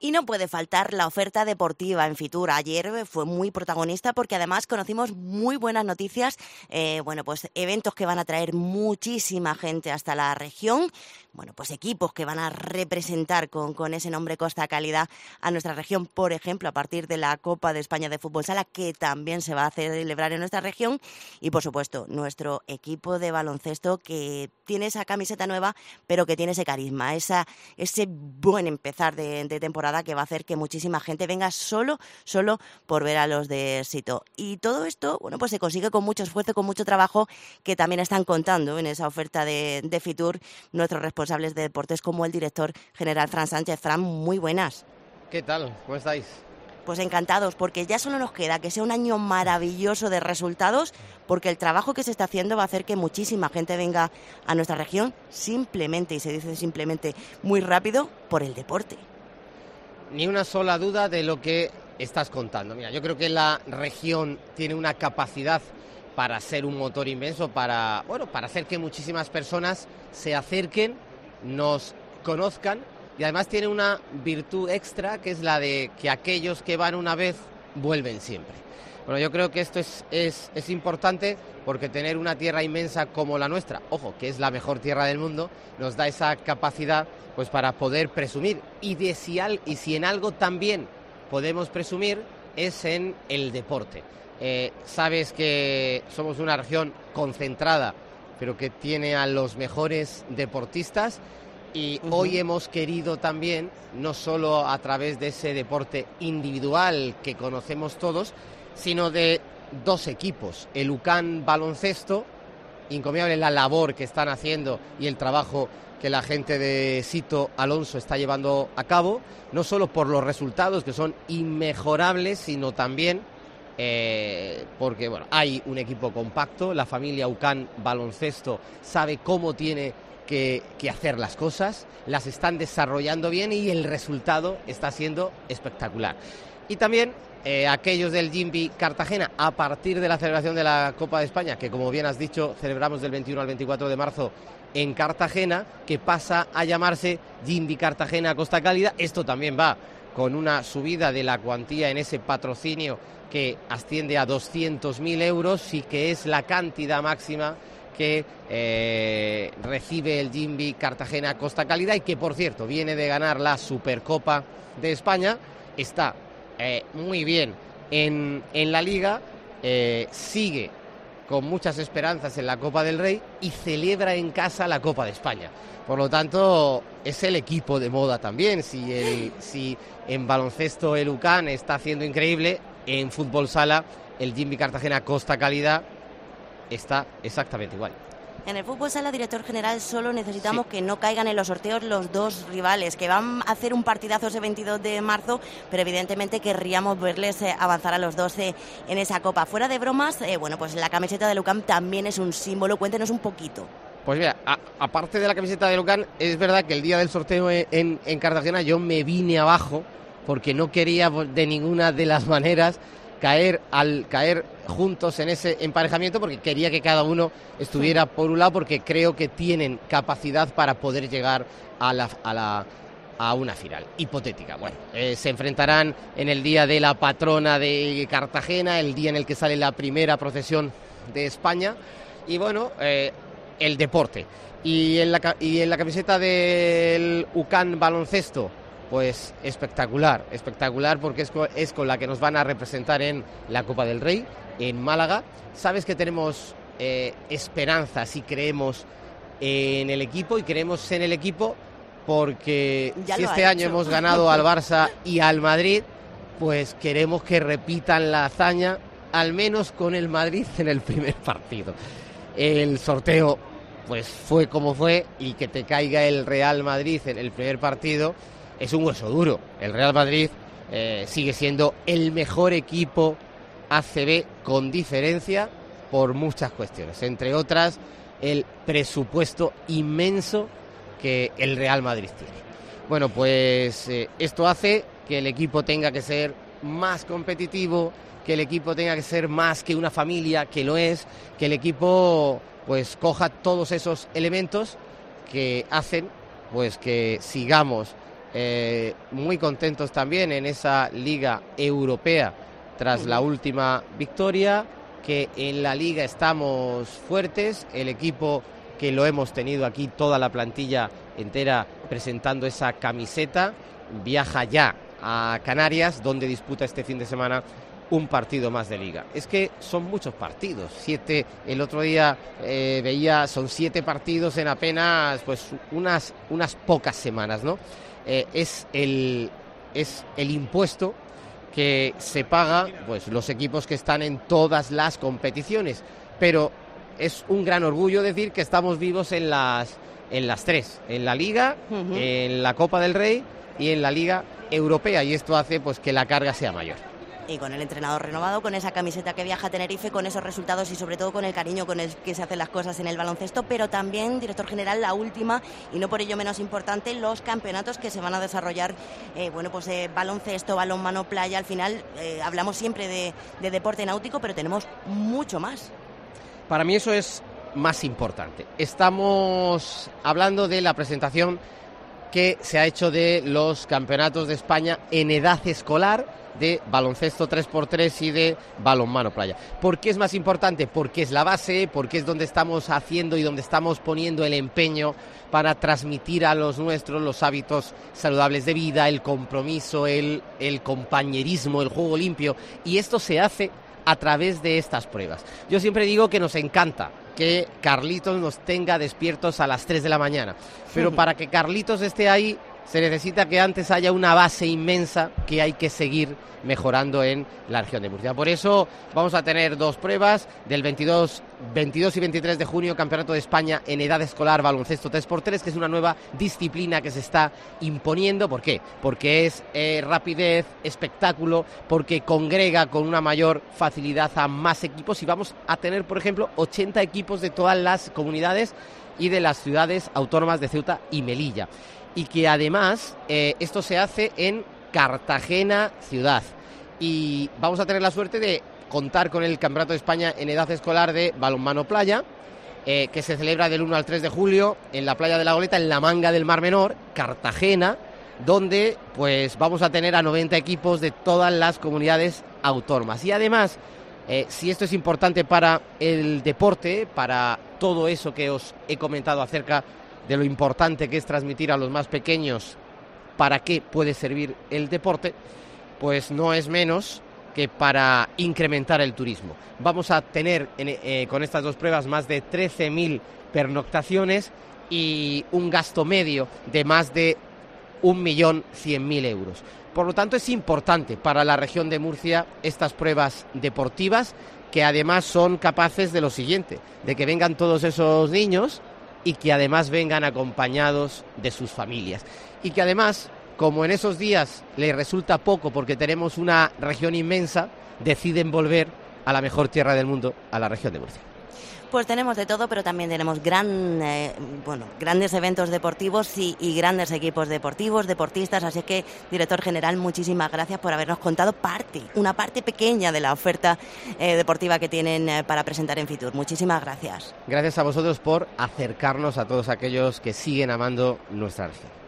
Y no puede faltar la oferta deportiva en Fitur. Ayer fue muy protagonista porque además conocimos muy buenas noticias, pues eventos que van a traer muchísima gente hasta la región, pues equipos que van a representar con ese nombre Costa Cálida a nuestra región, por ejemplo, a partir de la Copa de España de Fútbol Sala, que también se va a celebrar en nuestra región, y por supuesto nuestro equipo de baloncesto que tiene esa camiseta nueva, pero que tiene ese carisma, ese buen empezar de temporada que va a hacer que muchísima gente venga solo por ver a los de Sito. Y todo esto, pues se consigue con mucho esfuerzo, con mucho trabajo, que también están contando en esa oferta de Fitur nuestros responsables de deportes, como el director general Fran Sánchez. Fran, muy buenas. ¿Qué tal? ¿Cómo estáis? Pues encantados, porque ya solo nos queda que sea un año maravilloso de resultados, porque el trabajo que se está haciendo va a hacer que muchísima gente venga a nuestra región simplemente, y se dice simplemente muy rápido, por el deporte. Ni una sola duda de lo que estás contando. Mira, yo creo que la región tiene una capacidad para ser un motor inmenso, para hacer que muchísimas personas se acerquen, nos conozcan, y además tiene una virtud extra, que es la de que aquellos que van una vez vuelven siempre. Bueno, yo creo que esto es importante, porque tener una tierra inmensa como la nuestra, ojo, que es la mejor tierra del mundo, nos da esa capacidad pues para poder presumir. Y si en algo también podemos presumir es en el deporte. Sabes que somos una región concentrada, pero que tiene a los mejores deportistas, y hoy hemos querido también, no solo a través de ese deporte individual que conocemos todos, sino de dos equipos, el UCAN Baloncesto, encomiable la labor que están haciendo y el trabajo que la gente de Sito Alonso está llevando a cabo, no solo por los resultados, que son inmejorables, sino también porque hay un equipo compacto, la familia UCAN Baloncesto sabe cómo tiene que hacer las cosas, las están desarrollando bien y el resultado está siendo espectacular. Y también aquellos del Jimby Cartagena, a partir de la celebración de la Copa de España, que como bien has dicho, celebramos del 21 al 24 de marzo en Cartagena, que pasa a llamarse Jimby Cartagena Costa Cálida. Esto también va con una subida de la cuantía en ese patrocinio que asciende a 200.000 euros y que es la cantidad máxima que recibe el Jimby Cartagena Costa Cálida, y que, por cierto, viene de ganar la Supercopa de España, está muy bien en la Liga, sigue con muchas esperanzas en la Copa del Rey y celebra en casa la Copa de España. Por lo tanto, es el equipo de moda también. Si en baloncesto el UCAN está haciendo increíble, en fútbol sala el Jimby Cartagena Costa Cálida está exactamente igual. En el fútbol sala, director general, solo necesitamos que no caigan en los sorteos los dos rivales, que van a hacer un partidazo ese 22 de marzo, pero evidentemente querríamos verles avanzar a los 12 en esa Copa. Fuera de bromas, pues la camiseta de UCAN también es un símbolo. Cuéntenos un poquito. Pues mira, aparte de la camiseta de UCAN, es verdad que el día del sorteo en Cartagena yo me vine abajo, porque no quería de ninguna de las maneras caer juntos en ese emparejamiento, porque quería que cada uno estuviera por un lado, porque creo que tienen capacidad para poder llegar a una final hipotética. Se enfrentarán en el día de la patrona de Cartagena, el día en el que sale la primera procesión de España, y el deporte. Y en la camiseta del UCAN Baloncesto, pues espectacular, porque es con la que nos van a representar en la Copa del Rey, en Málaga. Sabes que tenemos esperanzas y creemos en el equipo, porque si este año hemos ganado al Barça y al Madrid, pues queremos que repitan la hazaña, al menos con el Madrid en el primer partido. El sorteo pues fue como fue, y que te caiga el Real Madrid en el primer partido es un hueso duro. El Real Madrid sigue siendo el mejor equipo ACB con diferencia por muchas cuestiones, entre otras el presupuesto inmenso que el Real Madrid tiene. Esto hace que el equipo tenga que ser más competitivo, que el equipo tenga que ser más que una familia, que lo es, que el equipo pues coja todos esos elementos que hacen pues que sigamos muy contentos también en esa Liga Europea tras la última victoria, que en la Liga estamos fuertes, el equipo que lo hemos tenido aquí, toda la plantilla entera presentando esa camiseta, viaja ya a Canarias, donde disputa este fin de semana un partido más de Liga. Es que son muchos partidos, 7, el otro día veía, son 7 partidos en apenas pues unas pocas semanas, ¿no? Es el impuesto que se paga pues los equipos que están en todas las competiciones, pero es un gran orgullo decir que estamos vivos en las 3, en la Liga, en la Copa del Rey y en la Liga Europea, y esto hace pues que la carga sea mayor. Y con el entrenador renovado, con esa camiseta que viaja a Tenerife, con esos resultados y sobre todo con el cariño con el que se hacen las cosas en el baloncesto, pero también, director general, la última y no por ello menos importante, los campeonatos que se van a desarrollar, baloncesto, balonmano, playa. Al final hablamos siempre de deporte náutico, pero tenemos mucho más. Para mí eso es más importante. Estamos hablando de la presentación que se ha hecho de los campeonatos de España en edad escolar, de baloncesto 3x3 y de balonmano playa. ¿Por qué es más importante? Porque es la base, porque es donde estamos haciendo y donde estamos poniendo el empeño para transmitir a los nuestros los hábitos saludables de vida, el compromiso, el compañerismo, el juego limpio, y esto se hace a través de estas pruebas. Yo siempre digo que nos encanta que Carlitos nos tenga despiertos a las 3 de la mañana, pero para que Carlitos esté ahí se necesita que antes haya una base inmensa que hay que seguir mejorando en la región de Murcia. Por eso vamos a tener 2 pruebas, del 22 y 23 de junio, Campeonato de España en edad escolar baloncesto 3x3, que es una nueva disciplina que se está imponiendo. ¿Por qué? Porque es rapidez, espectáculo, porque congrega con una mayor facilidad a más equipos, y vamos a tener, por ejemplo, 80 equipos de todas las comunidades y de las ciudades autónomas de Ceuta y Melilla. Y que además esto se hace en Cartagena ciudad, y vamos a tener la suerte de contar con el Campeonato de España en edad escolar de balonmano playa, que se celebra del 1 al 3 de julio en la playa de la Goleta, en la Manga del Mar Menor, Cartagena, donde pues vamos a tener a 90 equipos de todas las comunidades autónomas. Y además, si esto es importante para el deporte, para todo eso que os he comentado acerca de lo importante que es transmitir a los más pequeños para qué puede servir el deporte, pues no es menos que para incrementar el turismo. Vamos a tener con estas 2 pruebas más de 13.000 pernoctaciones y un gasto medio de más de 1.100.000 euros. Por lo tanto, es importante para la región de Murcia estas pruebas deportivas, que además son capaces de lo siguiente, de que vengan todos esos niños y que además vengan acompañados de sus familias. Y que además, como en esos días les resulta poco porque tenemos una región inmensa, deciden volver a la mejor tierra del mundo, a la región de Murcia. Pues tenemos de todo, pero también tenemos grandes eventos deportivos y grandes equipos deportivos, deportistas. Así que, director general, muchísimas gracias por habernos contado una parte pequeña de la oferta deportiva que tienen para presentar en Fitur. Muchísimas gracias. Gracias a vosotros por acercarnos a todos aquellos que siguen amando nuestra región.